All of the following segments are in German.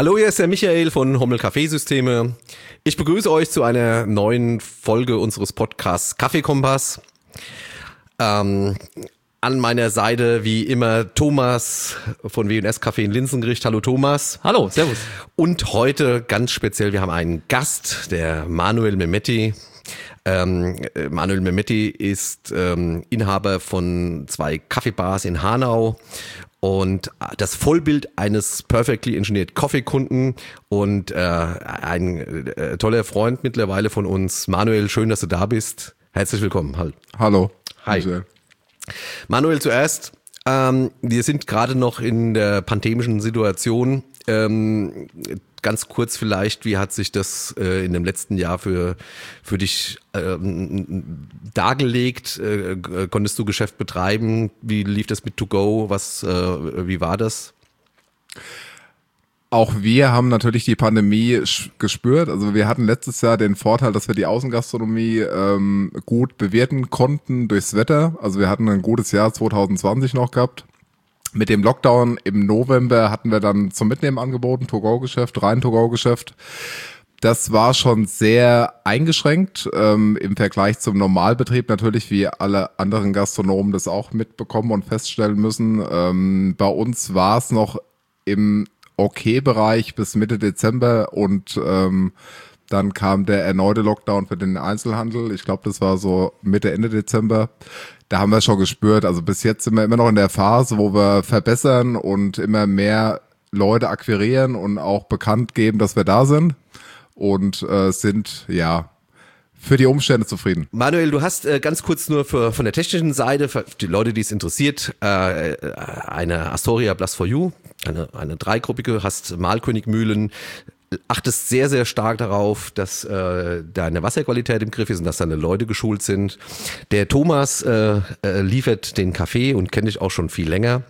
Hallo, hier ist der Michael von Hommel Kaffeesysteme. Ich begrüße euch zu einer neuen Folge unseres Podcasts Kaffeekompass. An meiner Seite wie immer Thomas von W&S Kaffee in Linsengericht. Hallo Thomas. Hallo, servus. Und heute ganz speziell, wir haben einen Gast, der Manuel Mehmeti. Manuel Mehmeti ist Inhaber von 2 Kaffeebars in Hanau und das Vollbild eines perfectly engineered Coffee-Kunden und ein toller Freund mittlerweile von uns. Manuel, schön, dass du da bist. Herzlich willkommen. Hallo. Hi. Michael. Manuel zuerst. Wir sind gerade noch in der pandemischen Situation. Ganz kurz vielleicht, wie hat sich das in dem letzten Jahr für dich dargelegt? Konntest du Geschäft betreiben? Wie lief das mit To Go? Wie war das? Auch wir haben natürlich die Pandemie gespürt. Also wir hatten letztes Jahr den Vorteil, dass wir die Außengastronomie gut bewirten konnten durchs Wetter. Also wir hatten ein gutes Jahr 2020 noch gehabt. Mit dem Lockdown im November hatten wir dann zum Mitnehmen angeboten, To-Go-Geschäft, rein To-Go-Geschäft. Das war schon sehr eingeschränkt im Vergleich zum Normalbetrieb natürlich, wie alle anderen Gastronomen das auch mitbekommen und feststellen müssen. Bei uns war es noch im Okay-Bereich bis Mitte Dezember und dann kam der erneute Lockdown für den Einzelhandel. Ich glaube, das war so Mitte, Ende Dezember. Da haben wir schon gespürt. Also bis jetzt sind wir immer noch in der Phase, wo wir verbessern und immer mehr Leute akquirieren und auch bekannt geben, dass wir da sind und sind ja für die Umstände zufrieden. Manuel, du hast ganz kurz nur von der technischen Seite, für die Leute, die es interessiert, eine Astoria Blast for You, eine dreigruppige, hast Mahlkönigmühlen, achtest sehr, sehr stark darauf, dass deine Wasserqualität im Griff ist und dass deine Leute geschult sind. Der Thomas liefert den Kaffee und kennt dich auch schon viel länger.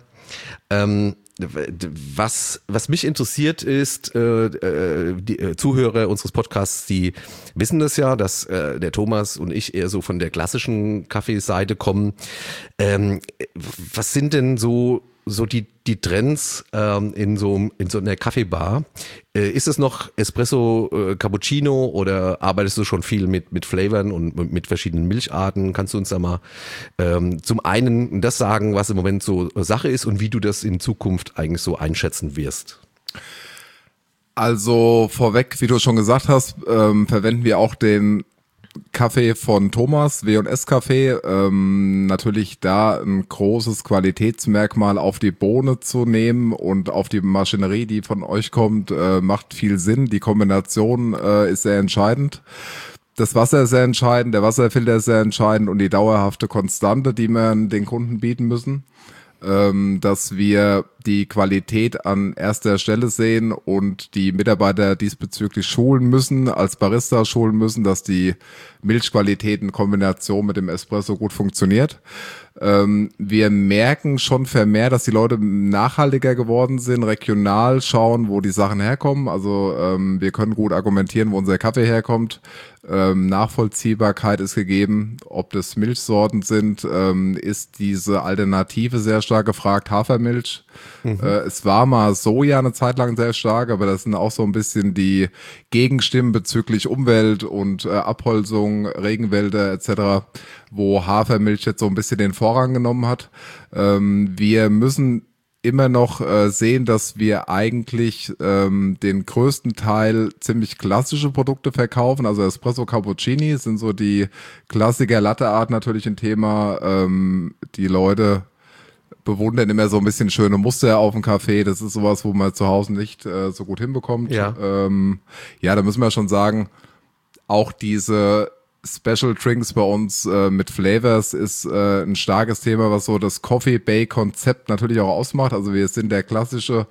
Was mich interessiert ist, die Zuhörer unseres Podcasts, die wissen das ja, dass der Thomas und ich eher so von der klassischen Kaffeeseite kommen. Was sind denn so die Trends in so einer Kaffeebar? Ist es noch Espresso, Cappuccino oder arbeitest du schon viel mit Flavoren und mit verschiedenen Milcharten? Kannst du uns da mal zum einen das sagen, was im Moment so Sache ist und wie du das in Zukunft eigentlich so einschätzen wirst? Also vorweg, wie du schon gesagt hast, verwenden wir auch den Kaffee von Thomas, W&S Kaffee, natürlich da ein großes Qualitätsmerkmal auf die Bohne zu nehmen und auf die Maschinerie, die von euch kommt, macht viel Sinn. Die Kombination ist sehr entscheidend. Das Wasser ist sehr entscheidend, der Wasserfilter ist sehr entscheidend und die dauerhafte Konstante, die wir den Kunden bieten müssen. Dass wir die Qualität an erster Stelle sehen und die Mitarbeiter diesbezüglich schulen müssen, als Barista schulen müssen, dass die Milchqualität in Kombination mit dem Espresso gut funktioniert. Wir merken schon vermehrt, dass die Leute nachhaltiger geworden sind, regional schauen, wo die Sachen herkommen. Also wir können gut argumentieren, wo unser Kaffee herkommt. Nachvollziehbarkeit ist gegeben. Ob das Milchsorten sind, ist diese Alternative sehr stark gefragt. Hafermilch. Es war mal Soja eine Zeit lang sehr stark, aber das sind auch so ein bisschen die Gegenstimmen bezüglich Umwelt und Abholzung, Regenwälder etc., wo Hafermilch jetzt so ein bisschen den Vorrang genommen hat. Wir müssen immer noch sehen, dass wir eigentlich den größten Teil ziemlich klassische Produkte verkaufen. Also Espresso Cappuccini sind so die Klassiker, Latte Art natürlich ein Thema. Die Leute bewundern immer so ein bisschen schöne Muster auf dem Kaffee. Das ist sowas, wo man zu Hause nicht so gut hinbekommt. Ja. Ja, da müssen wir schon sagen, auch diese Special Drinks bei uns mit Flavors ist ein starkes Thema, was so das Coffee-Bay-Konzept natürlich auch ausmacht. Also wir sind der klassische,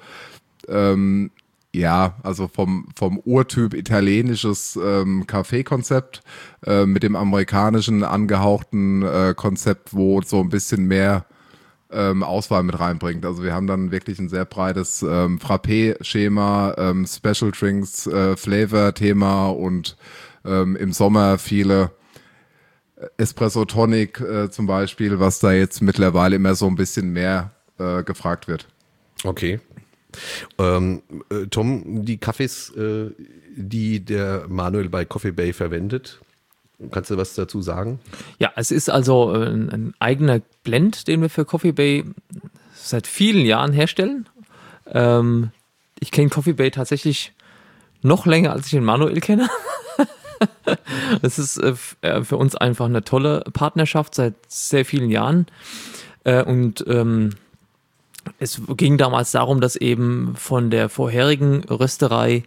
also vom Urtyp italienisches Kaffee-Konzept mit dem amerikanischen angehauchten Konzept, wo so ein bisschen mehr Auswahl mit reinbringt. Also wir haben dann wirklich ein sehr breites Frappé-Schema, Special Drinks, Flavor-Thema und im Sommer viele Espresso Tonic zum Beispiel, was da jetzt mittlerweile immer so ein bisschen mehr gefragt wird. Okay. Tom, die Kaffees, die der Manuel bei Coffee Bay verwendet, kannst du was dazu sagen? Ja, es ist also ein eigener Blend, den wir für Coffee Bay seit vielen Jahren herstellen. Ich kenne Coffee Bay tatsächlich noch länger, als ich den Manuel kenne. Das ist für uns einfach eine tolle Partnerschaft seit sehr vielen Jahren. Und es ging damals darum, dass eben von der vorherigen Rösterei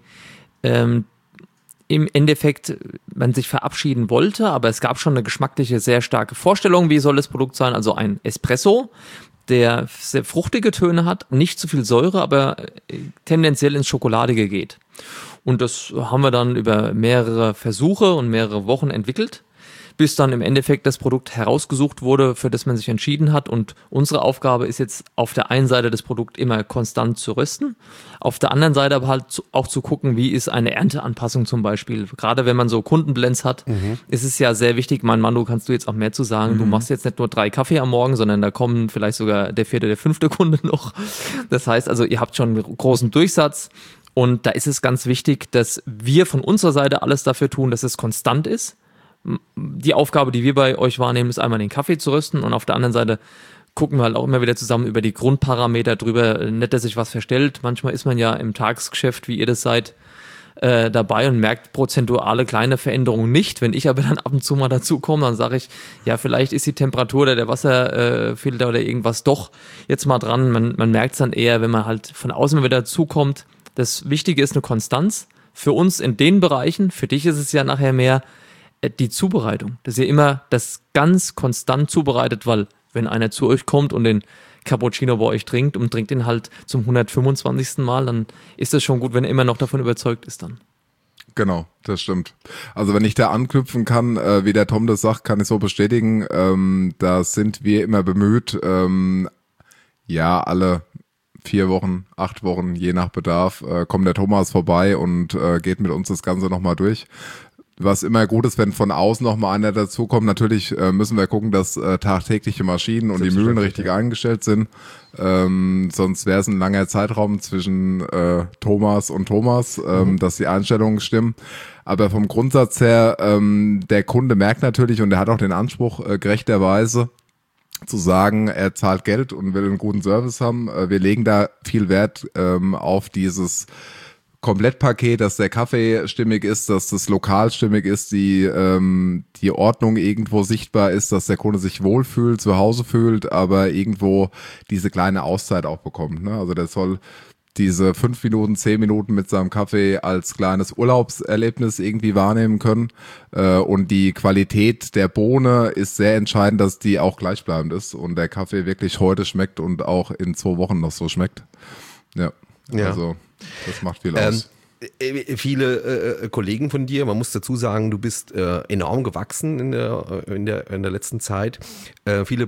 im Endeffekt man sich verabschieden wollte, aber es gab schon eine geschmackliche, sehr starke Vorstellung, wie soll das Produkt sein. Also ein Espresso, der sehr fruchtige Töne hat, nicht zu viel Säure, aber tendenziell ins Schokoladige geht. Und das haben wir dann über mehrere Versuche und mehrere Wochen entwickelt, bis dann im Endeffekt das Produkt herausgesucht wurde, für das man sich entschieden hat. Und unsere Aufgabe ist jetzt auf der einen Seite das Produkt immer konstant zu rösten, auf der anderen Seite aber halt auch zu gucken, wie ist eine Ernteanpassung zum Beispiel. Gerade wenn man so Kundenblends hat, ist es ja sehr wichtig, mein Mann, du kannst du jetzt auch mehr zu sagen, du machst jetzt nicht nur 3 Kaffee am Morgen, sondern da kommen vielleicht sogar der 4., der 5. Kunde noch. Das heißt also, ihr habt schon einen großen Durchsatz. Und da ist es ganz wichtig, dass wir von unserer Seite alles dafür tun, dass es konstant ist. Die Aufgabe, die wir bei euch wahrnehmen, ist einmal den Kaffee zu rösten und auf der anderen Seite gucken wir halt auch immer wieder zusammen über die Grundparameter drüber. Nicht, dass sich was verstellt. Manchmal ist man ja im Tagesgeschäft, wie ihr das seid, dabei und merkt prozentuale kleine Veränderungen nicht. Wenn ich aber dann ab und zu mal dazu komme, dann sage ich, ja, vielleicht ist die Temperatur oder der Wasserfilter oder irgendwas doch jetzt mal dran. Man merkt es dann eher, wenn man halt von außen wieder dazukommt. Das Wichtige ist eine Konstanz. Für uns in den Bereichen, für dich ist es ja nachher mehr die Zubereitung, dass ihr immer das ganz konstant zubereitet, weil wenn einer zu euch kommt und den Cappuccino bei euch trinkt und trinkt ihn halt zum 125. Mal, dann ist das schon gut, wenn er immer noch davon überzeugt ist dann. Genau, das stimmt. Also wenn ich da anknüpfen kann, wie der Tom das sagt, kann ich so bestätigen, da sind wir immer bemüht, alle 4 Wochen, 8 Wochen, je nach Bedarf, kommt der Thomas vorbei und geht mit uns das Ganze nochmal durch. Was immer gut ist, wenn von außen noch mal einer dazukommt. Natürlich müssen wir gucken, dass tagtägliche Maschinen und die Mühlen richtig eingestellt sind. Sonst wäre es ein langer Zeitraum zwischen Thomas und Thomas, dass die Einstellungen stimmen. Aber vom Grundsatz her, der Kunde merkt natürlich und er hat auch den Anspruch, gerechterweise zu sagen, er zahlt Geld und will einen guten Service haben. Wir legen da viel Wert auf dieses Komplettpaket, dass der Kaffee stimmig ist, dass das Lokal stimmig ist, die Ordnung irgendwo sichtbar ist, dass der Kunde sich wohlfühlt, zu Hause fühlt, aber irgendwo diese kleine Auszeit auch bekommt. Ne? Also der soll diese 5 Minuten, 10 Minuten mit seinem Kaffee als kleines Urlaubserlebnis irgendwie wahrnehmen können. Und die Qualität der Bohne ist sehr entscheidend, dass die auch gleichbleibend ist und der Kaffee wirklich heute schmeckt und auch in 2 Wochen noch so schmeckt. Ja. Also das macht viel aus. Viele Kollegen von dir, man muss dazu sagen, du bist enorm gewachsen in der letzten Zeit. Viele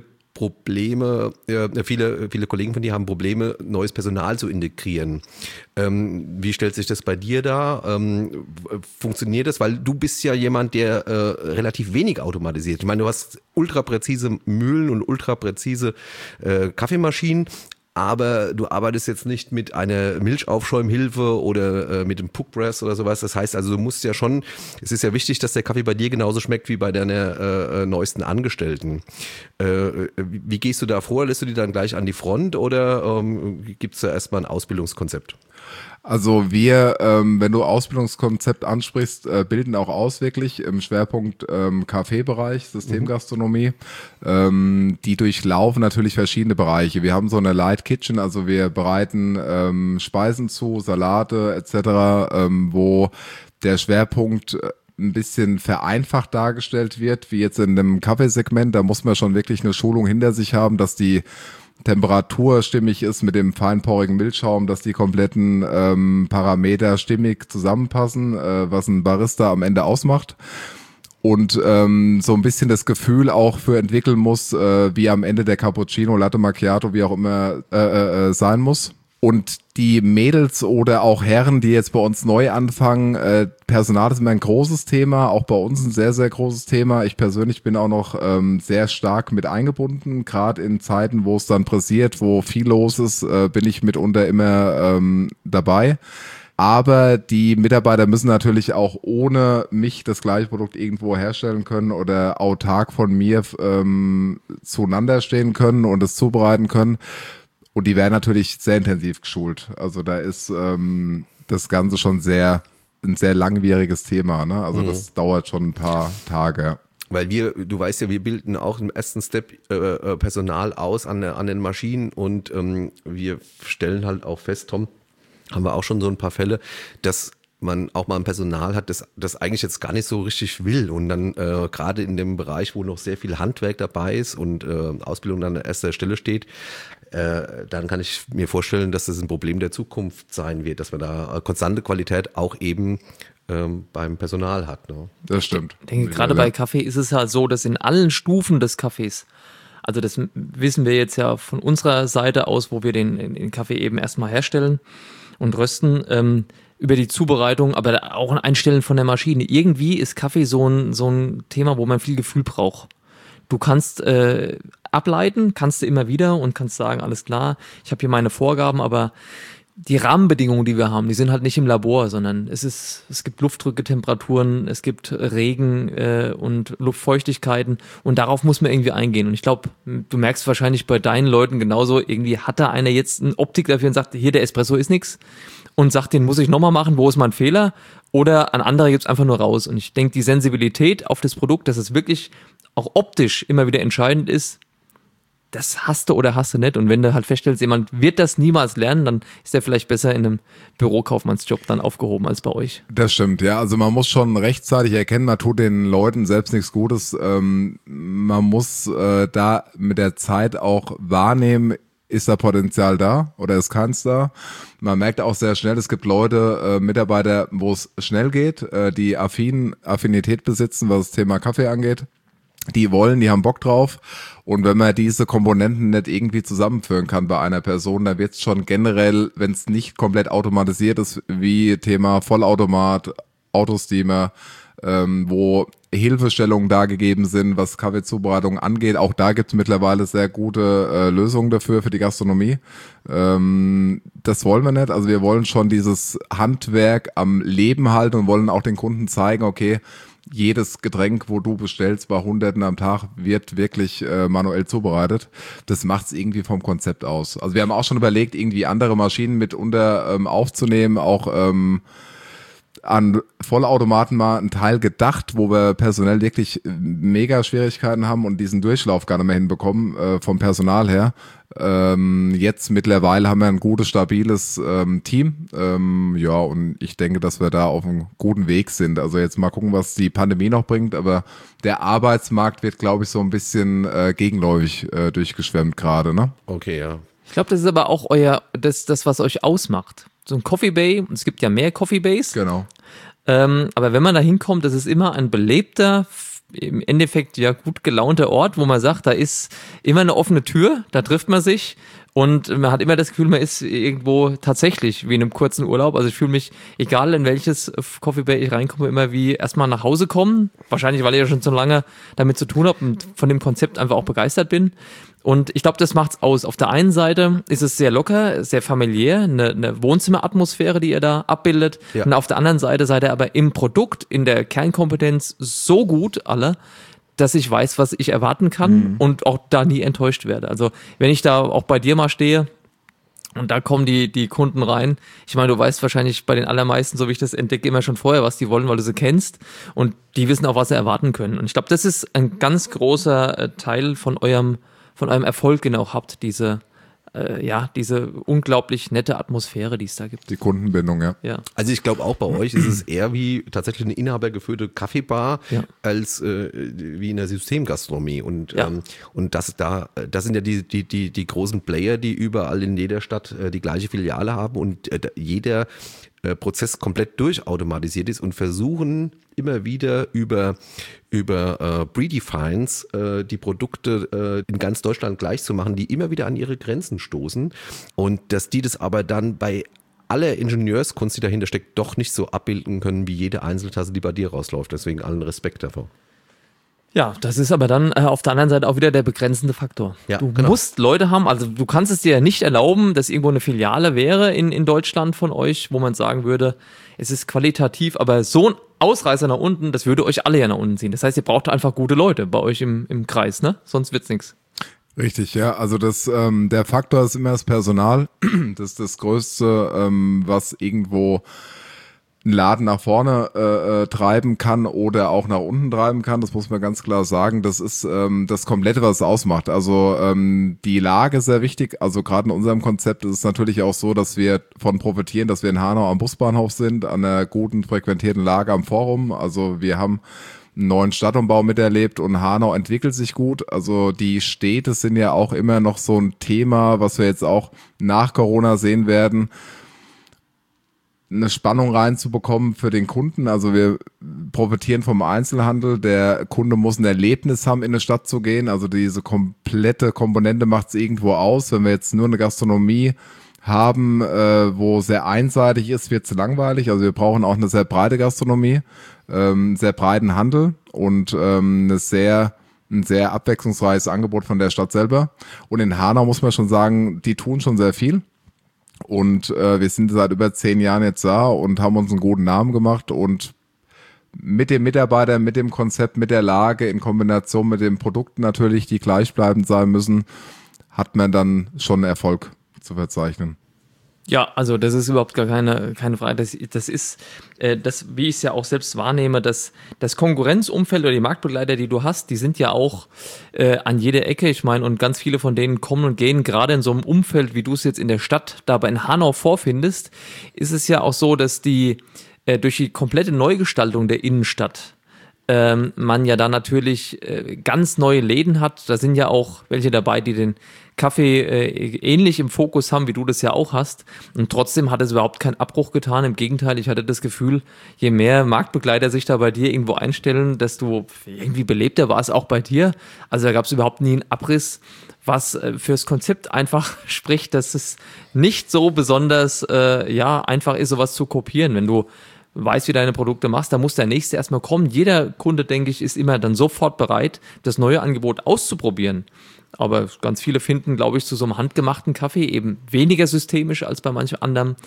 Kollegen von dir haben Probleme, neues Personal zu integrieren. Wie stellt sich das bei dir dar? Funktioniert das? Weil du bist ja jemand, der relativ wenig automatisiert. Ich meine, du hast ultrapräzise Mühlen und ultrapräzise Kaffeemaschinen. Aber du arbeitest jetzt nicht mit einer Milchaufschäumhilfe oder mit dem Puckpress oder sowas. Das heißt also, du musst ja schon, es ist ja wichtig, dass der Kaffee bei dir genauso schmeckt wie bei deiner neuesten Angestellten. Wie gehst du da vor? Lässt du die dann gleich an die Front oder gibt es da erstmal ein Ausbildungskonzept? Also wir, wenn du Ausbildungskonzept ansprichst, bilden auch aus wirklich im Schwerpunkt Kaffeebereich, Systemgastronomie. Die durchlaufen natürlich verschiedene Bereiche. Wir haben so eine Light Kitchen, also wir bereiten Speisen zu, Salate etc., wo der Schwerpunkt ein bisschen vereinfacht dargestellt wird, wie jetzt in dem Kaffeesegment. Da muss man schon wirklich eine Schulung hinter sich haben, dass die Temperatur stimmig ist mit dem feinporigen Milchschaum, dass die kompletten Parameter stimmig zusammenpassen, was ein Barista am Ende ausmacht. Und so ein bisschen das Gefühl auch für entwickeln muss, wie am Ende der Cappuccino, Latte Macchiato, wie auch immer sein muss. Und die Mädels oder auch Herren, die jetzt bei uns neu anfangen, Personal ist immer ein großes Thema, auch bei uns ein sehr, sehr großes Thema. Ich persönlich bin auch noch sehr stark mit eingebunden, gerade in Zeiten, wo es dann pressiert, wo viel los ist, bin ich mitunter immer dabei. Aber die Mitarbeiter müssen natürlich auch ohne mich das gleiche Produkt irgendwo herstellen können oder autark von mir zueinander stehen können und es zubereiten können. Und die werden natürlich sehr intensiv geschult. Also da ist das Ganze schon ein sehr langwieriges Thema. Ne? Also das dauert schon ein paar Tage. Weil du weißt ja, wir bilden auch im ersten Step Personal aus an den Maschinen und wir stellen halt auch fest, Tom, haben wir auch schon so ein paar Fälle, dass man auch mal ein Personal hat, das eigentlich jetzt gar nicht so richtig will und dann gerade in dem Bereich, wo noch sehr viel Handwerk dabei ist und Ausbildung an erster Stelle steht, dann kann ich mir vorstellen, dass das ein Problem der Zukunft sein wird, dass man da konstante Qualität auch eben beim Personal hat. Ne? Das stimmt. Ich denke, gerade bei Kaffee ist es ja so, dass in allen Stufen des Kaffees, also das wissen wir jetzt ja von unserer Seite aus, wo wir den Kaffee eben erstmal herstellen und rösten, über die Zubereitung, aber auch ein Einstellen von der Maschine. Irgendwie ist Kaffee so ein Thema, wo man viel Gefühl braucht. Du kannst ableiten, kannst du immer wieder und kannst sagen, alles klar, ich habe hier meine Vorgaben, aber die Rahmenbedingungen, die wir haben, die sind halt nicht im Labor, sondern es gibt Luftdrücke, Temperaturen, es gibt Regen und Luftfeuchtigkeiten und darauf muss man irgendwie eingehen. Und ich glaube, du merkst wahrscheinlich bei deinen Leuten genauso, irgendwie hat da einer jetzt eine Optik dafür und sagt, hier, der Espresso ist nix und sagt, den muss ich nochmal machen, wo ist mein Fehler? Oder an andere gibt's einfach nur raus. Und ich denke, die Sensibilität auf das Produkt, dass es wirklich auch optisch immer wieder entscheidend ist, das hast du oder hast du nicht. Und wenn du halt feststellst, jemand wird das niemals lernen, dann ist der vielleicht besser in einem Bürokaufmannsjob dann aufgehoben als bei euch. Das stimmt, ja. Also man muss schon rechtzeitig erkennen, man tut den Leuten selbst nichts Gutes. Man muss da mit der Zeit auch wahrnehmen, ist da Potenzial da oder ist keins da? Man merkt auch sehr schnell, es gibt Leute, Mitarbeiter, wo es schnell geht, die Affinität besitzen, was das Thema Kaffee angeht. Die haben Bock drauf. Und wenn man diese Komponenten nicht irgendwie zusammenführen kann bei einer Person, dann wird es schon generell, wenn es nicht komplett automatisiert ist, wie Thema Vollautomat, Autosteamer, wo Hilfestellungen da gegeben sind, was Kaffeezubereitung angeht. Auch da gibt es mittlerweile sehr gute Lösungen dafür für die Gastronomie. Das wollen wir nicht. Also wir wollen schon dieses Handwerk am Leben halten und wollen auch den Kunden zeigen, okay, jedes Getränk, wo du bestellst, bei Hunderten am Tag, wird wirklich manuell zubereitet. Das macht es irgendwie vom Konzept aus. Also wir haben auch schon überlegt, irgendwie andere Maschinen mitunter aufzunehmen, auch an Vollautomaten mal einen Teil gedacht, wo wir personell wirklich mega Schwierigkeiten haben und diesen Durchlauf gar nicht mehr hinbekommen vom Personal her. Jetzt mittlerweile haben wir ein gutes, stabiles Team. Ja, und ich denke, dass wir da auf einem guten Weg sind. Also jetzt mal gucken, was die Pandemie noch bringt. Aber der Arbeitsmarkt wird, glaube ich, so ein bisschen gegenläufig durchgeschwemmt gerade, ne? Okay, ja. Ich glaube, das ist aber auch das, was euch ausmacht. So ein Coffee Bay, und es gibt ja mehr Coffee Bays. Genau. Aber wenn man da hinkommt, das ist immer ein belebter, im Endeffekt ja gut gelaunter Ort, wo man sagt, da ist immer eine offene Tür, da trifft man sich und man hat immer das Gefühl, man ist irgendwo tatsächlich wie in einem kurzen Urlaub. Also ich fühle mich, egal in welches Coffee Bay ich reinkomme, immer wie erstmal nach Hause kommen. Wahrscheinlich, weil ich ja schon so lange damit zu tun habe und von dem Konzept einfach auch begeistert bin. Und ich glaube, das macht's aus. Auf der einen Seite ist es sehr locker, sehr familiär, eine Wohnzimmeratmosphäre, die ihr da abbildet. Ja. Und auf der anderen Seite seid ihr aber im Produkt, in der Kernkompetenz so gut alle, dass ich weiß, was ich erwarten kann und auch da nie enttäuscht werde. Also wenn ich da auch bei dir mal stehe und da kommen die Kunden rein, ich meine, du weißt wahrscheinlich bei den allermeisten, so wie ich das entdecke, immer schon vorher, was die wollen, weil du sie kennst und die wissen auch, was sie erwarten können. Und ich glaube, das ist ein ganz großer Teil von eurem Erfolg genau habt, diese unglaublich nette Atmosphäre, die es da gibt. Die Kundenbindung, ja. Also ich glaube auch bei euch ist es eher wie tatsächlich eine inhabergeführte Kaffeebar als wie in der Systemgastronomie und das sind ja die großen Player, die überall in jeder Stadt die gleiche Filiale haben und jeder Prozess komplett durchautomatisiert ist und versuchen immer wieder über Predefines die Produkte in ganz Deutschland gleich zu machen, die immer wieder an ihre Grenzen stoßen und dass die das aber dann bei aller Ingenieurskunst, die dahinter steckt, doch nicht so abbilden können wie jede Einzeltasse, die bei dir rausläuft. Deswegen allen Respekt davor. Ja, das ist aber dann auf der anderen Seite auch wieder der begrenzende Faktor. Ja, du genau. musst Leute haben, also du kannst es dir ja nicht erlauben, dass irgendwo eine Filiale wäre in Deutschland von euch, wo man sagen würde, es ist qualitativ, aber so ein Ausreißer nach unten, das würde euch alle ja nach unten ziehen. Das heißt, ihr braucht einfach gute Leute bei euch im Kreis, ne? Sonst wird's nichts. Richtig, ja. Also der Faktor ist immer das Personal. Das ist das Größte, was irgendwo einen Laden nach vorne treiben kann oder auch nach unten treiben kann. Das muss man ganz klar sagen. Das ist das Komplette, was es ausmacht. Also die Lage ist sehr wichtig. Also gerade in unserem Konzept ist es natürlich auch so, dass wir von profitieren, dass wir in Hanau am Busbahnhof sind, an einer guten, frequentierten Lage am Forum. Also wir haben einen neuen Stadtumbau miterlebt und Hanau entwickelt sich gut. Also die Städte sind ja auch immer noch so ein Thema, was wir jetzt auch nach Corona sehen werden, eine Spannung reinzubekommen für den Kunden. Also wir profitieren vom Einzelhandel. Der Kunde muss ein Erlebnis haben, in eine Stadt zu gehen. Also diese komplette Komponente macht es irgendwo aus. Wenn wir jetzt nur eine Gastronomie haben, wo sehr einseitig ist, wird es langweilig. Also wir brauchen auch eine sehr breite Gastronomie, sehr breiten Handel und ein sehr abwechslungsreiches Angebot von der Stadt selber. Und in Hanau muss man schon sagen, die tun schon sehr viel. Und wir sind seit über 10 Jahren jetzt da und haben uns einen guten Namen gemacht und mit den Mitarbeitern, mit dem Konzept, mit der Lage in Kombination mit den Produkten natürlich, die gleichbleibend sein müssen, hat man dann schon Erfolg zu verzeichnen. Ja, also das ist überhaupt gar keine Frage. Das ist, wie ich es ja auch selbst wahrnehme, das Konkurrenzumfeld oder die Marktbegleiter, die du hast, die sind ja auch an jeder Ecke. Ich meine, und ganz viele von denen kommen und gehen gerade in so einem Umfeld, wie du es jetzt in der Stadt, dabei in Hanau vorfindest, ist es ja auch so, dass die durch die komplette Neugestaltung der Innenstadt man ja da natürlich ganz neue Läden hat. Da sind ja auch welche dabei, die den Kaffee ähnlich im Fokus haben, wie du das ja auch hast. Und trotzdem hat es überhaupt keinen Abbruch getan. Im Gegenteil, ich hatte das Gefühl, je mehr Marktbegleiter sich da bei dir irgendwo einstellen, desto irgendwie belebter war es auch bei dir. Also da gab es überhaupt nie einen Abriss, was fürs Konzept einfach spricht, dass es nicht so besonders einfach ist, sowas zu kopieren. Wenn du weißt, wie deine Produkte machst, da muss der nächste erstmal kommen. Jeder Kunde, denke ich, ist immer dann sofort bereit, das neue Angebot auszuprobieren. Aber ganz viele finden, glaube ich, zu so einem handgemachten Kaffee eben weniger systemisch als bei manchem anderen,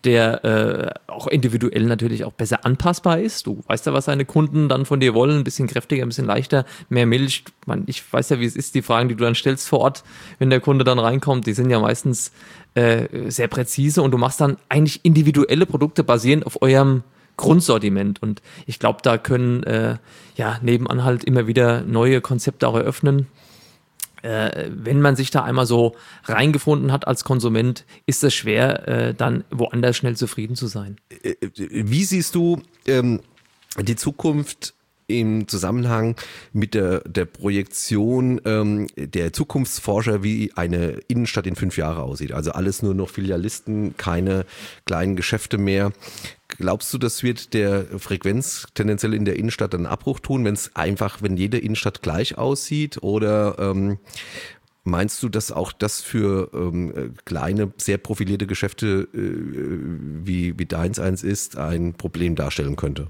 der auch individuell natürlich auch besser anpassbar ist. Du weißt ja, was deine Kunden dann von dir wollen, ein bisschen kräftiger, ein bisschen leichter, mehr Milch. Ich weiß ja, wie es ist, die Fragen, die du dann stellst vor Ort, wenn der Kunde dann reinkommt, die sind ja meistens sehr präzise und du machst dann eigentlich individuelle Produkte basierend auf eurem Grundsortiment und ich glaube, da können nebenan halt immer wieder neue Konzepte auch eröffnen. Wenn man sich da einmal so reingefunden hat als Konsument, ist es schwer, dann woanders schnell zufrieden zu sein. Wie siehst du die Zukunft im Zusammenhang mit der Projektion der Zukunftsforscher, wie eine Innenstadt in 5 Jahren aussieht? Also alles nur noch Filialisten, keine kleinen Geschäfte mehr. Glaubst du, das wird der Frequenz tendenziell in der Innenstadt einen Abbruch tun, wenn jede Innenstadt gleich aussieht? Oder meinst du, dass auch das für kleine, sehr profilierte Geschäfte wie deins eins ist, ein Problem darstellen könnte?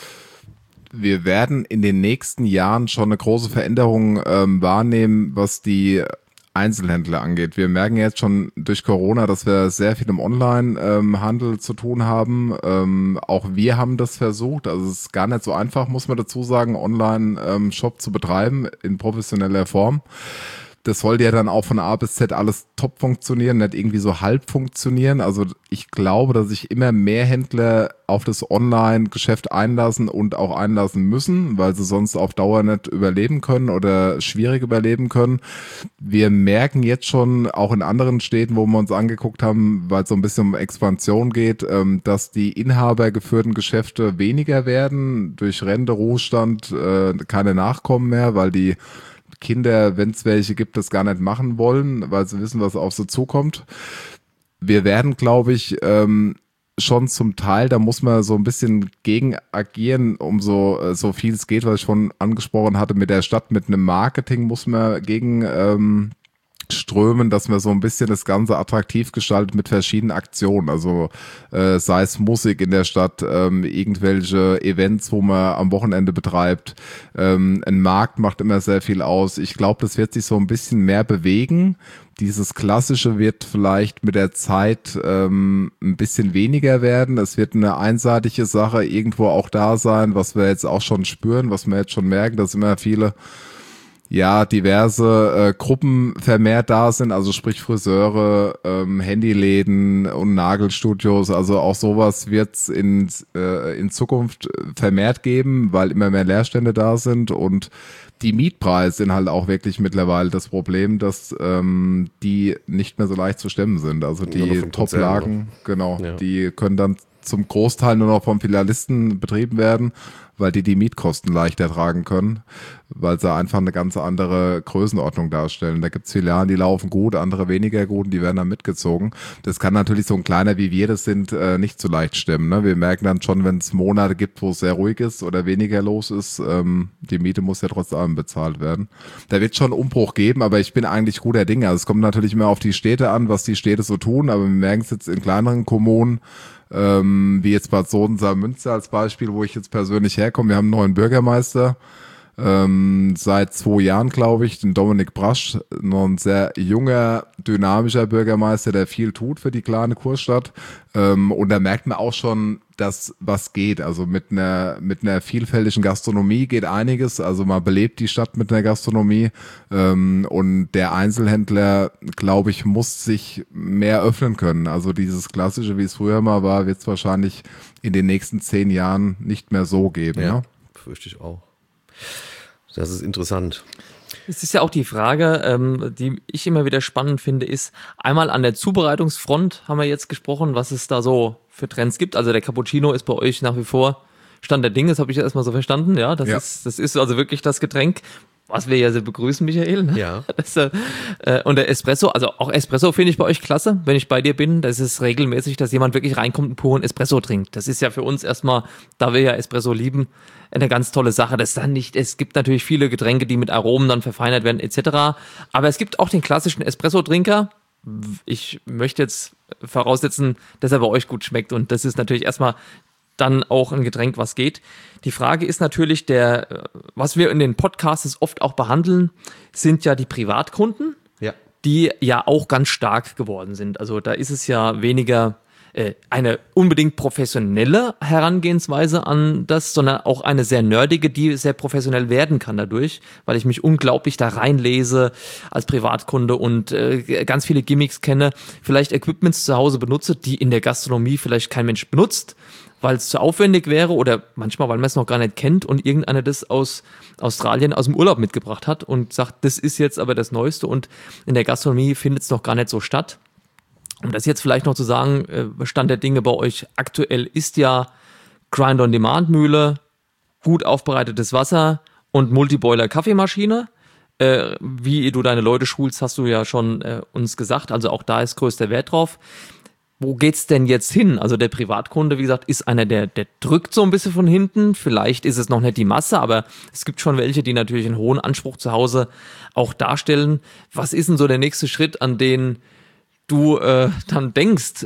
Wir werden in den nächsten Jahren schon eine große Veränderung wahrnehmen, was die Einzelhändler angeht. Wir merken jetzt schon durch Corona, dass wir sehr viel im Online-Handel zu tun haben. Auch wir haben das versucht. Also es ist gar nicht so einfach, muss man dazu sagen, Online-Shop zu betreiben in professioneller Form. Das sollte ja dann auch von A bis Z alles top funktionieren, nicht irgendwie so halb funktionieren. Also ich glaube, dass sich immer mehr Händler auf das Online-Geschäft einlassen und auch einlassen müssen, weil sie sonst auf Dauer nicht überleben können oder schwierig überleben können. Wir merken jetzt schon auch in anderen Städten, wo wir uns angeguckt haben, weil es so ein bisschen um Expansion geht, dass die inhabergeführten Geschäfte weniger werden, durch Rente, Ruhestand, keine Nachkommen mehr, weil die Kinder, wenn es welche gibt, das gar nicht machen wollen, weil sie wissen, was auf sie zukommt. Wir werden, glaube ich, schon zum Teil, da muss man so ein bisschen gegen agieren, so viel es geht, was ich schon angesprochen hatte, mit der Stadt, mit einem Marketing muss man gegen strömen, dass man so ein bisschen das Ganze attraktiv gestaltet mit verschiedenen Aktionen, also sei es Musik in der Stadt, irgendwelche Events, wo man am Wochenende betreibt, ein Markt macht immer sehr viel aus. Ich glaube, das wird sich so ein bisschen mehr bewegen. Dieses Klassische wird vielleicht mit der Zeit ein bisschen weniger werden. Es wird eine einseitige Sache irgendwo auch da sein, was wir jetzt auch schon spüren, was wir jetzt schon merken, dass immer viele diverse Gruppen vermehrt da sind, also sprich Friseure, Handyläden und Nagelstudios, also auch sowas wird es in Zukunft vermehrt geben, weil immer mehr Leerstände da sind und die Mietpreise sind halt auch wirklich mittlerweile das Problem, dass die nicht mehr so leicht zu stemmen sind. Also die Top-Lagen, genau, die können dann zum Großteil nur noch vom Filialisten betrieben werden, weil die Mietkosten leichter tragen können, weil sie einfach eine ganz andere Größenordnung darstellen. Da gibt es Filialen, die laufen gut, andere weniger gut und die werden dann mitgezogen. Das kann natürlich so ein kleiner wie wir das sind nicht so leicht stemmen. Ne? Wir merken dann schon, wenn es Monate gibt, wo es sehr ruhig ist oder weniger los ist, die Miete muss ja trotzdem bezahlt werden. Da wird schon Umbruch geben, aber ich bin eigentlich guter Dinge. Also es kommt natürlich immer auf die Städte an, was die Städte so tun, aber wir merken es jetzt in kleineren Kommunen, wie jetzt Bad Soden-Münster als Beispiel, wo ich jetzt persönlich herkomme. Wir haben einen neuen Bürgermeister, seit 2 Jahren, glaube ich, den Dominik Brasch, noch ein sehr junger, dynamischer Bürgermeister, der viel tut für die kleine Kurstadt. Und da merkt man auch schon, dass was geht. Also mit einer vielfältigen Gastronomie geht einiges. Also man belebt die Stadt mit einer Gastronomie. Und der Einzelhändler, glaube ich, muss sich mehr öffnen können. Also dieses Klassische, wie es früher mal war, wird es wahrscheinlich in den nächsten 10 Jahren nicht mehr so geben. Ja, ne? Fürchte ich auch. Das ist interessant. Es ist ja auch die Frage, die ich immer wieder spannend finde, ist einmal an der Zubereitungsfront haben wir jetzt gesprochen, was es da so für Trends gibt. Also der Cappuccino ist bei euch nach wie vor Stand der Dinge, das habe ich erstmal so verstanden. Ja, das ist also wirklich das Getränk, was wir ja sehr begrüßen, Michael. Ne? Ja. Und der Espresso, also auch Espresso finde ich bei euch klasse, wenn ich bei dir bin. Das ist regelmäßig, dass jemand wirklich reinkommt und puren Espresso trinkt. Das ist ja für uns erstmal, da wir ja Espresso lieben, eine ganz tolle Sache. Es gibt natürlich viele Getränke, die mit Aromen dann verfeinert werden etc. Aber es gibt auch den klassischen Espresso-Trinker. Ich möchte jetzt voraussetzen, dass er bei euch gut schmeckt. Und das ist natürlich erstmal dann auch ein Getränk, was geht. Die Frage ist natürlich, was wir in den Podcasts oft auch behandeln, sind ja die Privatkunden, die ja auch ganz stark geworden sind. Also da ist es ja weniger eine unbedingt professionelle Herangehensweise an das, sondern auch eine sehr nerdige, die sehr professionell werden kann dadurch, weil ich mich unglaublich da reinlese als Privatkunde und ganz viele Gimmicks kenne, vielleicht Equipments zu Hause benutze, die in der Gastronomie vielleicht kein Mensch benutzt, weil es zu aufwendig wäre oder manchmal, weil man es noch gar nicht kennt und irgendeiner das aus Australien aus dem Urlaub mitgebracht hat und sagt, das ist jetzt aber das Neueste und in der Gastronomie findet es noch gar nicht so statt. Um das jetzt vielleicht noch zu sagen, Stand der Dinge bei euch aktuell ist ja Grind-on-Demand-Mühle, gut aufbereitetes Wasser und Multiboiler-Kaffeemaschine. Wie du deine Leute schulst, hast du ja schon uns gesagt, also auch da ist größter Wert drauf. Wo geht's denn jetzt hin? Also der Privatkunde, wie gesagt, ist einer, der drückt so ein bisschen von hinten. Vielleicht ist es noch nicht die Masse, aber es gibt schon welche, die natürlich einen hohen Anspruch zu Hause auch darstellen. Was ist denn so der nächste Schritt, an den du dann denkst,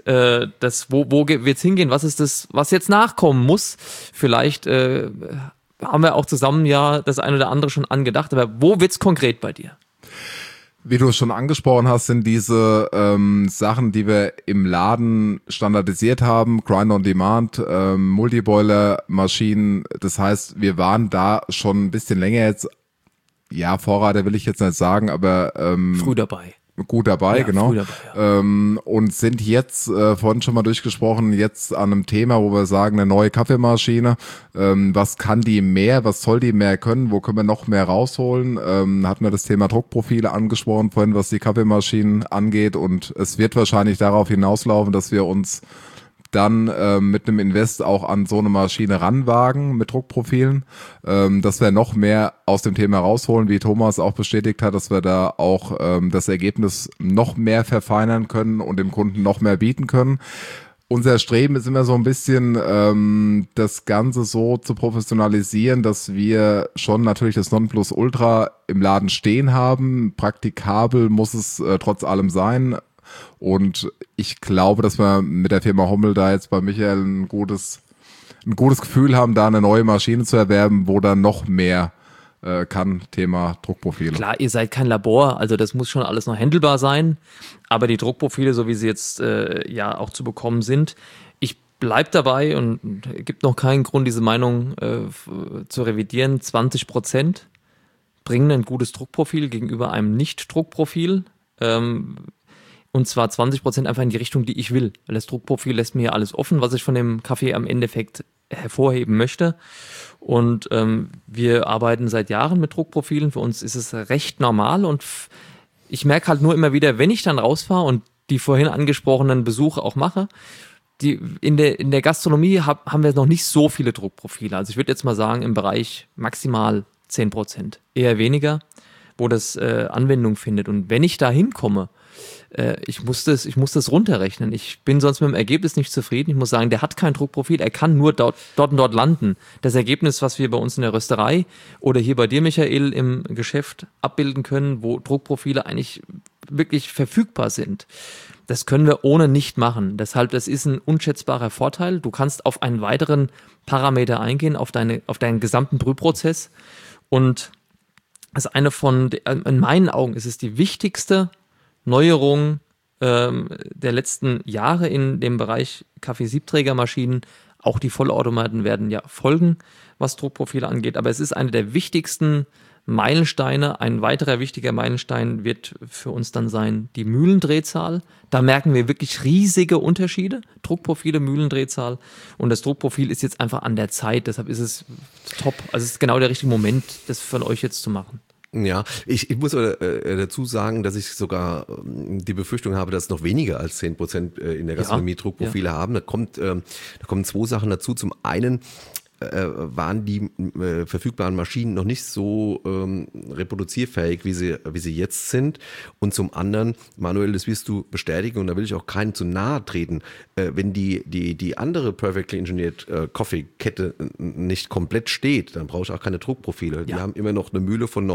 wo wird's hingehen? Was ist das, was jetzt nachkommen muss? Vielleicht haben wir auch zusammen ja das eine oder andere schon angedacht, aber wo wird's konkret bei dir? Wie du es schon angesprochen hast, sind diese Sachen, die wir im Laden standardisiert haben, Grind-on-Demand, Multiboiler-Maschinen. Das heißt, wir waren da schon ein bisschen länger jetzt, ja, Vorreiter will ich jetzt nicht sagen, aber früh dabei. Gut dabei, ja, genau. Dabei, ja. Und sind jetzt, vorhin schon mal durchgesprochen, jetzt an einem Thema, wo wir sagen, eine neue Kaffeemaschine, was kann die mehr, was soll die mehr können, wo können wir noch mehr rausholen? Hatten wir das Thema Druckprofile angesprochen vorhin, was die Kaffeemaschinen angeht und es wird wahrscheinlich darauf hinauslaufen, dass wir uns dann mit einem Invest auch an so eine Maschine ranwagen mit Druckprofilen, dass wir noch mehr aus dem Thema rausholen, wie Thomas auch bestätigt hat, dass wir da auch das Ergebnis noch mehr verfeinern können und dem Kunden noch mehr bieten können. Unser Streben ist immer so ein bisschen, das Ganze so zu professionalisieren, dass wir schon natürlich das Nonplusultra im Laden stehen haben. Praktikabel muss es trotz allem sein. Und ich glaube, dass wir mit der Firma Hommel da jetzt bei Michael ein gutes Gefühl haben, da eine neue Maschine zu erwerben, wo dann noch mehr kann, Thema Druckprofile. Klar, ihr seid kein Labor, also das muss schon alles noch handelbar sein, aber die Druckprofile, so wie sie jetzt ja auch zu bekommen sind, ich bleib dabei und gibt noch keinen Grund, diese Meinung zu revidieren. 20% bringen ein gutes Druckprofil gegenüber einem Nicht-Druckprofil, und zwar 20% einfach in die Richtung, die ich will, weil das Druckprofil lässt mir ja alles offen, was ich von dem Kaffee am Endeffekt hervorheben möchte. Und wir arbeiten seit Jahren mit Druckprofilen. Für uns ist es recht normal und ich merke halt nur immer wieder, wenn ich dann rausfahre und die vorhin angesprochenen Besuche auch mache, in der Gastronomie haben wir noch nicht so viele Druckprofile. Also ich würde jetzt mal sagen, im Bereich maximal 10%, eher weniger, wo das Anwendung findet. Und wenn ich da hinkomme, ich muss das runterrechnen. Ich bin sonst mit dem Ergebnis nicht zufrieden. Ich muss sagen, der hat kein Druckprofil, er kann nur dort und dort landen. Das Ergebnis, was wir bei uns in der Rösterei oder hier bei dir, Michael, im Geschäft abbilden können, wo Druckprofile eigentlich wirklich verfügbar sind, das können wir ohne nicht machen. Deshalb, das ist ein unschätzbarer Vorteil. Du kannst auf einen weiteren Parameter eingehen, auf deinen gesamten Brühprozess. Und das ist in meinen Augen ist es die wichtigste Neuerung der letzten Jahre in dem Bereich Kaffeesiebträgermaschinen. Auch die Vollautomaten werden ja folgen, was Druckprofile angeht. Aber es ist eine der wichtigsten Meilensteine. Ein weiterer wichtiger Meilenstein wird für uns dann sein die Mühlendrehzahl. Da merken wir wirklich riesige Unterschiede. Druckprofile, Mühlendrehzahl. Und das Druckprofil ist jetzt einfach an der Zeit. Deshalb ist es top. Also es ist genau der richtige Moment, das von euch jetzt zu machen. Ja, ich muss dazu sagen, dass ich sogar die Befürchtung habe, dass noch weniger als 10% in der Gastronomie Druckprofile haben. Da kommen zwei Sachen dazu. Zum einen waren die verfügbaren Maschinen noch nicht so reproduzierfähig, wie sie jetzt sind. Und zum anderen, Manuel, das wirst du bestätigen, und da will ich auch keinen zu nahe treten, wenn die andere Perfectly Engineered Coffee-Kette nicht komplett steht, dann brauche ich auch keine Druckprofile. Die haben immer noch eine Mühle von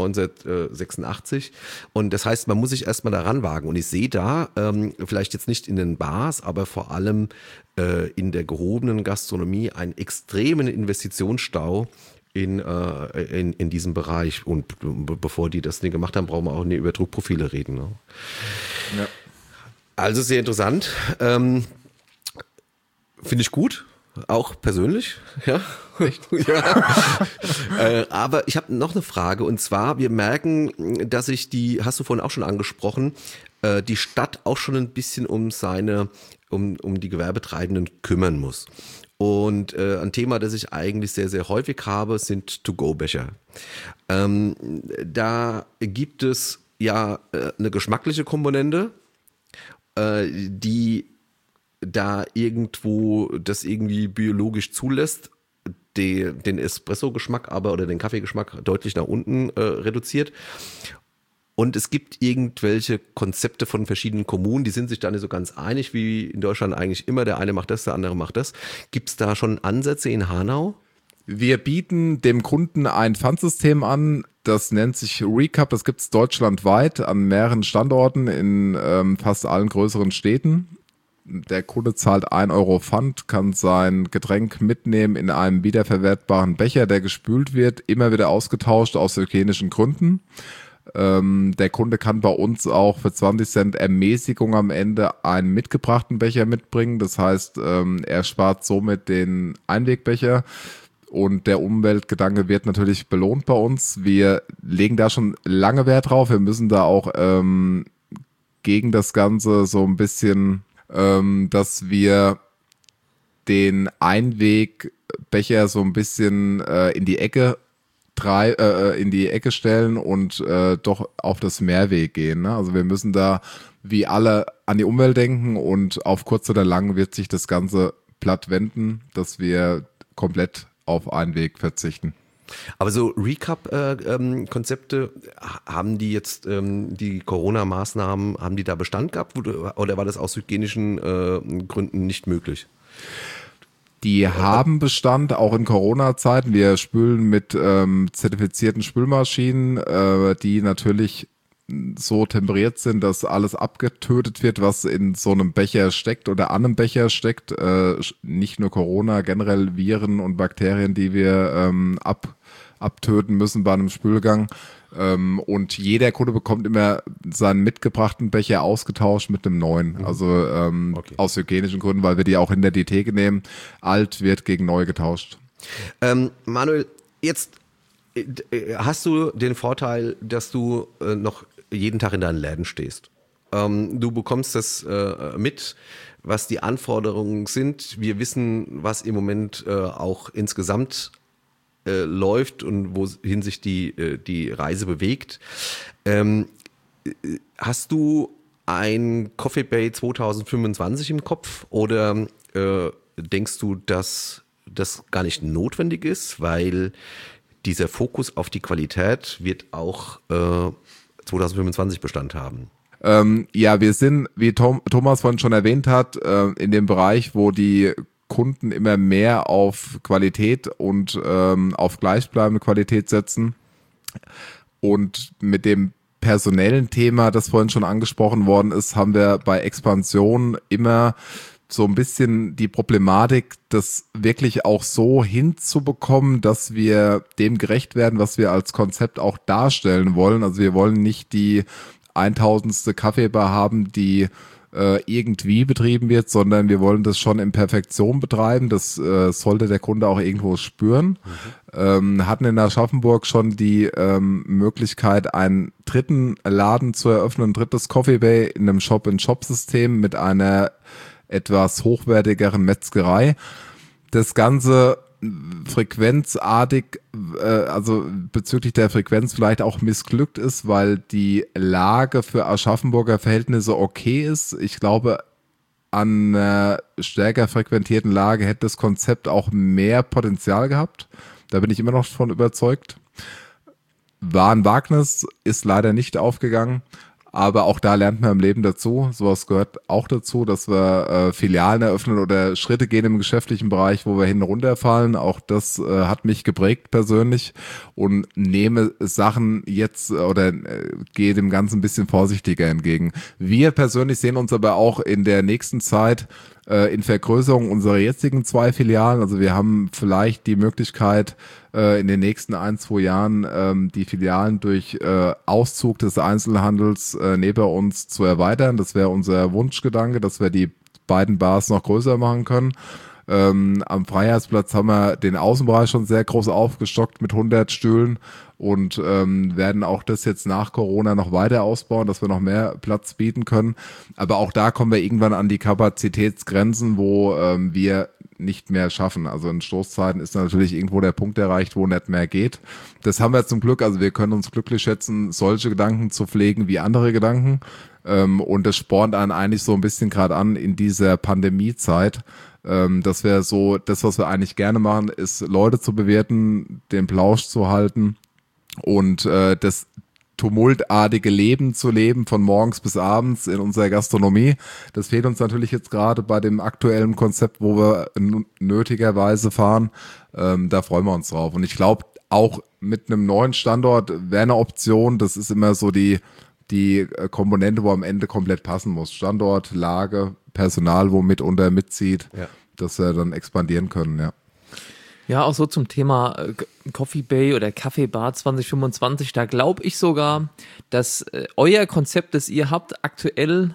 1986, und das heißt, man muss sich erstmal daran wagen. Und ich sehe da, vielleicht jetzt nicht in den Bars, aber vor allem in der gehobenen Gastronomie einen extremen Investitionsstau in diesem Bereich. Und bevor die das nicht gemacht haben, brauchen wir auch nicht über Druckprofile reden. Ne? Ja. Also sehr interessant. Finde ich gut, auch persönlich. Ja. Echt? Ja. Aber ich habe noch eine Frage, und zwar, wir merken, dass sich hast du vorhin auch schon angesprochen, die Stadt auch schon ein bisschen um die Gewerbetreibenden kümmern muss. Und ein Thema, das ich eigentlich sehr, sehr häufig habe, sind To-Go-Becher. Da gibt es ja eine geschmackliche Komponente, die da irgendwo das irgendwie biologisch zulässt, den Espresso-Geschmack oder den Kaffeegeschmack deutlich nach unten reduziert. Und es gibt irgendwelche Konzepte von verschiedenen Kommunen, die sind sich da nicht so ganz einig, wie in Deutschland eigentlich immer. Der eine macht das, der andere macht das. Gibt es da schon Ansätze in Hanau? Wir bieten dem Kunden ein Pfandsystem an, das nennt sich Recap. Das gibt es deutschlandweit an mehreren Standorten in fast allen größeren Städten. Der Kunde zahlt 1 Euro Pfand, kann sein Getränk mitnehmen in einem wiederverwertbaren Becher, der gespült wird, immer wieder ausgetauscht aus hygienischen Gründen. Der Kunde kann bei uns auch für 20 Cent Ermäßigung am Ende einen mitgebrachten Becher mitbringen. Das heißt, er spart somit den Einwegbecher, und der Umweltgedanke wird natürlich belohnt bei uns. Wir legen da schon lange Wert drauf. Wir müssen da auch gegen das Ganze so ein bisschen, dass wir den Einwegbecher so ein bisschen in die Ecke stellen und doch auf das Mehrweg gehen. Ne? Also wir müssen da wie alle an die Umwelt denken, und auf kurz oder lang wird sich das Ganze platt wenden, dass wir komplett auf Einweg verzichten. Aber so Recap-Konzepte, haben die jetzt die Corona-Maßnahmen, haben die da Bestand gehabt oder war das aus hygienischen Gründen nicht möglich? Die haben Bestand, auch in Corona-Zeiten. Wir spülen mit zertifizierten Spülmaschinen, die natürlich so temperiert sind, dass alles abgetötet wird, was in so einem Becher steckt oder an einem Becher steckt. Nicht nur Corona, generell Viren und Bakterien, die wir abtöten müssen bei einem Spülgang. Und jeder Kunde bekommt immer seinen mitgebrachten Becher ausgetauscht mit einem neuen. Also okay. Aus hygienischen Gründen, weil wir die auch hinter die Theke nehmen. Alt wird gegen neu getauscht. Manuel, jetzt hast du den Vorteil, dass du noch jeden Tag in deinen Läden stehst. Du bekommst das mit, was die Anforderungen sind. Wir wissen, was im Moment auch insgesamt läuft und wohin sich die Reise bewegt. Hast du ein Coffee Bay 2025 im Kopf oder denkst du, dass das gar nicht notwendig ist, weil dieser Fokus auf die Qualität wird auch 2025 Bestand haben? Ja, wir sind, wie Thomas vorhin schon erwähnt hat, in dem Bereich, wo die Kunden immer mehr auf Qualität und auf gleichbleibende Qualität setzen. Und mit dem personellen Thema, das vorhin schon angesprochen worden ist, haben wir bei Expansion immer so ein bisschen die Problematik, das wirklich auch so hinzubekommen, dass wir dem gerecht werden, was wir als Konzept auch darstellen wollen. Also wir wollen nicht die 1000. Kaffeebar haben, die irgendwie betrieben wird, sondern wir wollen das schon in Perfektion betreiben. Das sollte der Kunde auch irgendwo spüren. Hatten in Aschaffenburg schon die Möglichkeit, einen dritten Laden zu eröffnen, ein drittes Coffee Bay in einem Shop-in-Shop-System mit einer etwas hochwertigeren Metzgerei. Das Ganze frequenzartig, also bezüglich der Frequenz vielleicht auch missglückt ist, weil die Lage für Aschaffenburger Verhältnisse okay ist. Ich glaube, an einer stärker frequentierten Lage hätte das Konzept auch mehr Potenzial gehabt. Da bin ich immer noch von überzeugt. War ein Wagnis, ist leider nicht aufgegangen. Aber auch da lernt man im Leben dazu. Sowas gehört auch dazu, dass wir Filialen eröffnen oder Schritte gehen im geschäftlichen Bereich, wo wir hin und runter fallen. Auch das hat mich geprägt persönlich und nehme Sachen jetzt oder gehe dem Ganzen ein bisschen vorsichtiger entgegen. Wir persönlich sehen uns aber auch in der nächsten Zeit in Vergrößerung unserer jetzigen 2 Filialen. Also wir haben vielleicht die Möglichkeit, in den nächsten 1-2 Jahren die Filialen durch Auszug des Einzelhandels neben uns zu erweitern. Das wäre unser Wunschgedanke, dass wir die beiden Bars noch größer machen können. Am Freiheitsplatz haben wir den Außenbereich schon sehr groß aufgestockt mit 100 Stühlen und werden auch das jetzt nach Corona noch weiter ausbauen, dass wir noch mehr Platz bieten können. Aber auch da kommen wir irgendwann an die Kapazitätsgrenzen, wo wir nicht mehr schaffen. Also in Stoßzeiten ist natürlich irgendwo der Punkt erreicht, wo nicht mehr geht. Das haben wir zum Glück, also wir können uns glücklich schätzen, solche Gedanken zu pflegen wie andere Gedanken. Und das spornt einen eigentlich so ein bisschen gerade an in dieser Pandemiezeit. Das wäre so, das, was wir eigentlich gerne machen, ist Leute zu bewerten, den Plausch zu halten und das tumultartige Leben zu leben, von morgens bis abends in unserer Gastronomie. Das fehlt uns natürlich jetzt gerade bei dem aktuellen Konzept, wo wir nötigerweise fahren. Da freuen wir uns drauf. Und ich glaube, auch mit einem neuen Standort wäre eine Option. Das ist immer so die Komponente, wo am Ende komplett passen muss. Standort, Lage, Personal, wo mitunter mitzieht, ja, dass wir dann expandieren können, ja. Ja, auch so zum Thema Coffee Bay oder Kaffee Bar 2025, da glaube ich sogar, dass euer Konzept, das ihr habt, aktueller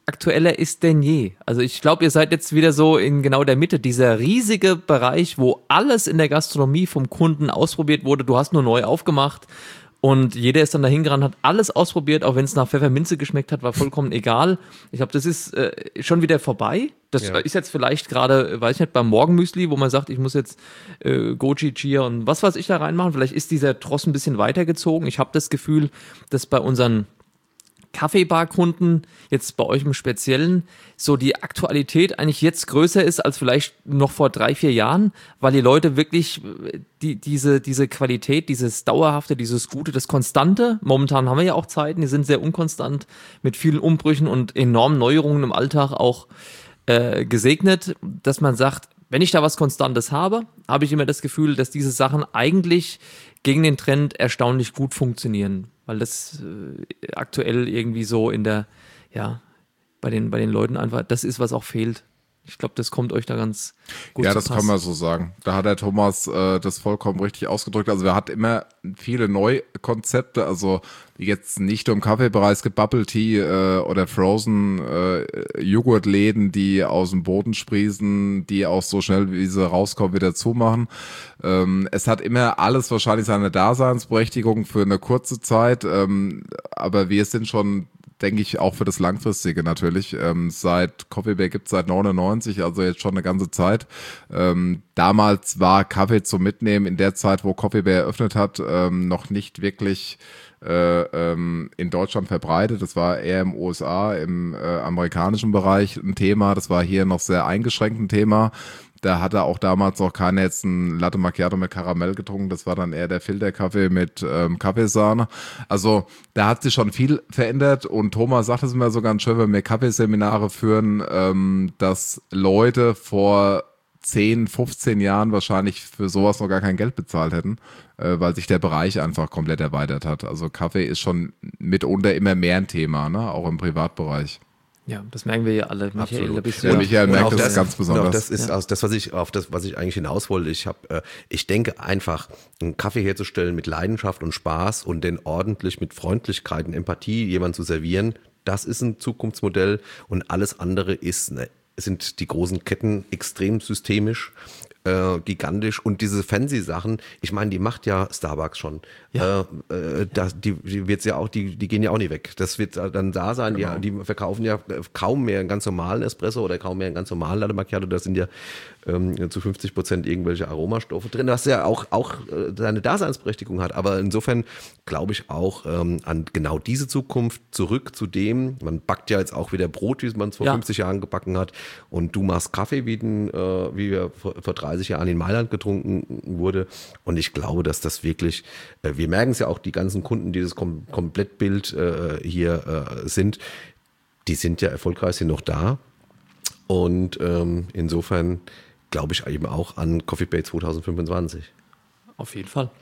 ist denn je. Also ich glaube, ihr seid jetzt wieder so in genau der Mitte, dieser riesige Bereich, wo alles in der Gastronomie vom Kunden ausprobiert wurde. Du hast nur neu aufgemacht und jeder ist dann dahin gerannt, hat alles ausprobiert, auch wenn es nach Pfefferminze geschmeckt hat, war vollkommen egal. Ich glaube, das ist schon wieder vorbei. Das ist jetzt vielleicht gerade, weiß ich nicht, beim Morgenmüsli, wo man sagt, ich muss jetzt Goji, Chia und was weiß ich da reinmachen. Vielleicht ist dieser Tross ein bisschen weitergezogen. Ich habe das Gefühl, dass bei unseren Kaffeebarkunden, jetzt bei euch im Speziellen, so die Aktualität eigentlich jetzt größer ist als vielleicht noch vor 3-4 Jahren, weil die Leute wirklich diese Qualität, dieses Dauerhafte, dieses Gute, das Konstante, momentan haben wir ja auch Zeiten, die sind sehr unkonstant, mit vielen Umbrüchen und enormen Neuerungen im Alltag auch gesegnet, dass man sagt, wenn ich da was Konstantes habe, habe ich immer das Gefühl, dass diese Sachen eigentlich gegen den Trend erstaunlich gut funktionieren, weil das aktuell irgendwie so bei den Leuten einfach, das ist, was auch fehlt. Ich glaube, das kommt euch da ganz gut Ja, zu das Pass. kann man so sagen. Da hat der Thomas das vollkommen richtig ausgedrückt. Also er hat immer viele Neukonzepte, also jetzt nicht nur im Kaffeebereich, es gibt Bubble Tea oder Frozen Joghurtläden, die aus dem Boden sprießen, die auch so schnell, wie sie rauskommen, wieder zumachen. Es hat immer alles wahrscheinlich seine Daseinsberechtigung für eine kurze Zeit, aber wir sind schon, denke ich, auch für das Langfristige natürlich. Seit Coffee Bay gibt's seit 99, also jetzt schon eine ganze Zeit. Damals war Kaffee zum Mitnehmen in der Zeit, wo Coffee Bay eröffnet hat, noch nicht wirklich in Deutschland verbreitet. Das war eher im USA, im amerikanischen Bereich ein Thema. Das war hier noch sehr eingeschränkt ein Thema. Da hatte auch damals noch keiner jetzt ein Latte Macchiato mit Karamell getrunken. Das war dann eher der Filterkaffee mit Kaffeesahne. Also da hat sich schon viel verändert. Und Thomas sagt es immer so ganz schön, wenn wir Kaffeeseminare führen, dass Leute vor 10, 15 Jahren wahrscheinlich für sowas noch gar kein Geld bezahlt hätten, weil sich der Bereich einfach komplett erweitert hat. Also Kaffee ist schon mitunter immer mehr ein Thema, ne? Auch im Privatbereich. Ja, das merken wir ja alle. Michael, Absolut. da bist du Ja, ja. Michael Und merkt auch das ganz besonders. Das ist auf das, was ich eigentlich hinaus wollte. Ich denke einfach, einen Kaffee herzustellen mit Leidenschaft und Spaß und den ordentlich mit Freundlichkeit und Empathie jemand zu servieren, das ist ein Zukunftsmodell und alles andere sind die großen Ketten extrem systemisch, gigantisch und diese Fancy-Sachen, ich meine, die macht ja Starbucks schon. Ja. Die wird's ja auch, die gehen ja auch nicht weg. Das wird dann da sein. Genau. Die verkaufen ja kaum mehr einen ganz normalen Espresso oder kaum mehr einen ganz normalen Latte Macchiato. Da sind ja zu 50% irgendwelche Aromastoffe drin, was ja auch seine Daseinsberechtigung hat. Aber insofern glaube ich auch an genau diese Zukunft zurück zu dem, man backt ja jetzt auch wieder Brot, wie man es vor 50 Jahren gebacken hat und du machst Kaffee, wie wir vor 30 Jahren in Mailand getrunken wurde. Und ich glaube, dass das wirklich, wir merken es ja auch, die ganzen Kunden, die das Komplettbild hier sind, die sind ja erfolgreich, sind noch da. Und insofern glaube ich eben auch an Coffee Bay 2025. Auf jeden Fall.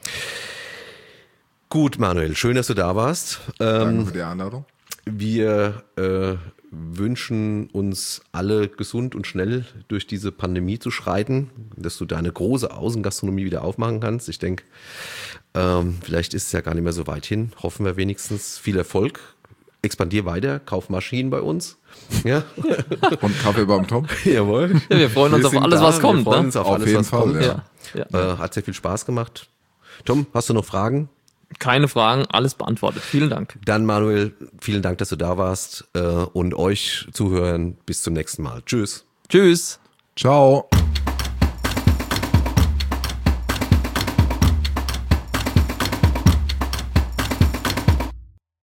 Gut, Manuel, schön, dass du da warst. Danke für die Einladung. Wir wünschen uns alle gesund und schnell durch diese Pandemie zu schreiten, dass du deine große Außengastronomie wieder aufmachen kannst. Ich denke, vielleicht ist es ja gar nicht mehr so weit hin. Hoffen wir wenigstens viel Erfolg. Expandier weiter, kauf Maschinen bei uns. Ja. Und Kaffee beim Tom. Jawohl. Ja, wir freuen uns auf sind alles, da. was kommt. Wir freuen Ne? uns auf Auf alles, jeden was Fall, kommt. ja. Ja. Hat sehr viel Spaß gemacht. Tom, hast du noch Fragen? Keine Fragen, alles beantwortet. Vielen Dank. Dann Manuel, vielen Dank, dass du da warst und euch zuhören. Bis zum nächsten Mal. Tschüss. Tschüss. Ciao.